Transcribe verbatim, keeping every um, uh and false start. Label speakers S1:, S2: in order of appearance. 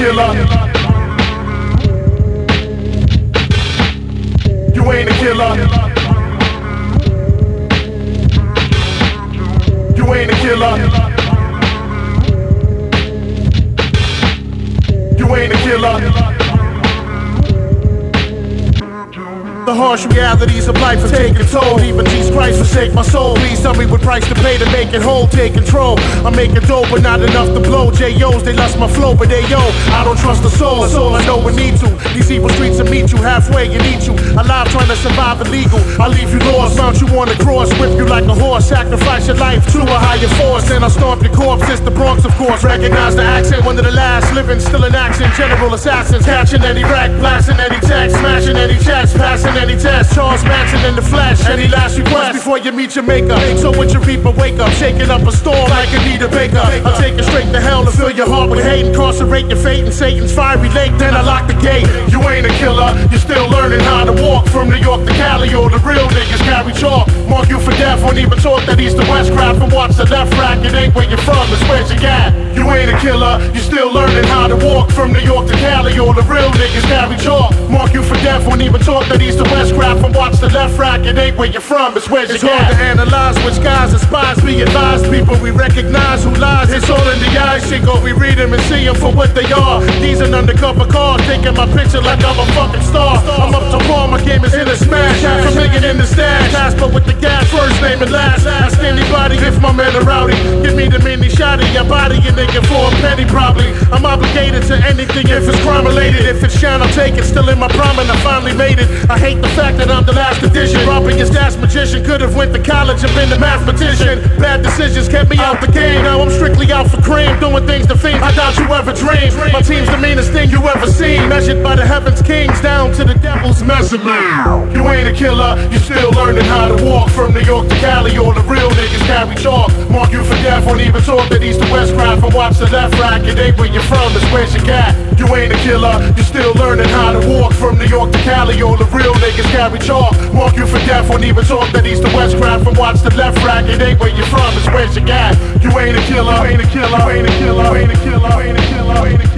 S1: killer. You ain't a killer. You ain't a killer. You ain't a killer. The harsh realities of life have taken a toll. Even Jesus Christ forsake my soul. Please tell me what price to pay to make it whole. Take control. I'm making dope, but not enough to blow. J Os, they lost my flow, but they yo, I don't trust the soul. That's all I know we need to. These evil streets will meet you halfway and eat you alive, trying to survive illegal. I'll leave you lost, mount you on the cross, whip you like a horse, sacrifice your life to a higher force. Then I'll stomp your corpse. It's the Bronx, of course. Recognize the accent, one of the last living, still in action. General assassins, catching any rack, blasting any text, smashing any chest, passing any test. Charles Manson in the flesh. Any last request before you meet your maker? So with your reaper, wake up, shaking up a storm like Anita Baker. I'll take it straight to hell and fill your heart with hate, incarcerate your fate in Satan's fiery lake. Then I lock the gate. You ain't a killer, you're still learning how to walk. From New York to Cali, or the real niggas carry chalk. Mark you for death, won't even talk that east to west crowd. From watch the left rack, it ain't where you're from, it's where you at. You ain't a killer, you're still learning how to walk. From New York to Cali, or the real niggas carry chalk. Mark you for death, won't even talk that east to west crowd. From watch the left rack, it ain't where you're from, it's where you at. It's hard to analyze which guys and spies. Be advised, people we recognize who lies. It's all in the eyes, Chico, we read them and see them for what they are. These are undercover cars, taking my picture like I'm a fucking star. I'm up to par, my game is in a smash. Half a million in the stash, Casper with the gas, first name and last. Ask anybody if my men are rowdy. Give me the mini shotty, I body a nigga for a penny probably. I'm obligated to anything if it's crime related. If it's shine, I'll take it. Still in my prime and I finally made it. I hate the fact that I'm the last edition. Robbing your stats magician, could have went to college and been a mathematician. Bad decisions kept me out the game. Now I'm strictly out for cream, doing things to fiends I doubt you ever dreamed. My team's the meanest thing you ever seen, measured by the heavens kings down to the devil's measurement. You ain't a killer, you still learning how to walk. From New York to Cali, all the real niggas carry chalk. Mark you for death, won't even talk that east to west crowd. From watch the left rack, it ain't where you're from, it's where you at. You ain't a killer, you still learning how to walk. From New York to Cali, all the real niggas carry chalk. Mark you for death, won't even talk that east to west crowd. From watch the left rack, it ain't where you're from, it's where you at. You ain't a killer, you ain't a killer, you ain't a killer, you ain't a killer, you ain't a killer, you ain't a killer.